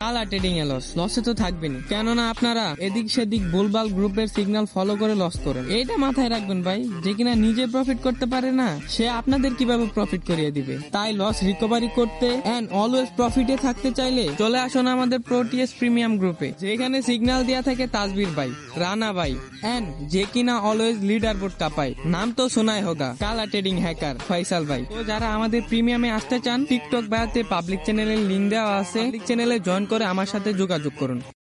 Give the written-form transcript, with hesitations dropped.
কালা ট্রেডিং এ লসে তো থাকবেনি, কেননা আপনারা এদিক সেদিক ভুলভাল গ্রুপের সিগন্যাল ফলো করে লস করেন। এইটা মাথায় রাখবেন ভাই, যে কিনা নিজে প্রফিট করতে পারে না সে আপনাদের কিভাবে প্রফিট করিয়ে দিবে। তাই লস রিকভারি করতে এন্ড অলওয়েজ প্রফিটে থাকতে চাইলে চলে আসুন আমাদের প্রোটিএস প্রিমিয়াম গ্রুপে, যেখানে সিগন্যাল দেয়া থাকে তাজবির ভাই, রানা ভাই এন্ড যে কিনা অলওয়েজ লিডার বোর্ড কাপায়। নাম তো শোনাই হোগা, কালা ট্রেডিং হ্যাকার ফয়সাল ভাই। তো যারা আমাদের প্রিমিয়ামে আসতে চান, টিকটক বায়াতে পাবলিক চ্যানেলের লিঙ্ক দেওয়া আছে, পাবলিক চ্যানেলে জয়েন করে আমার সাথে যোগাযোগ করুন।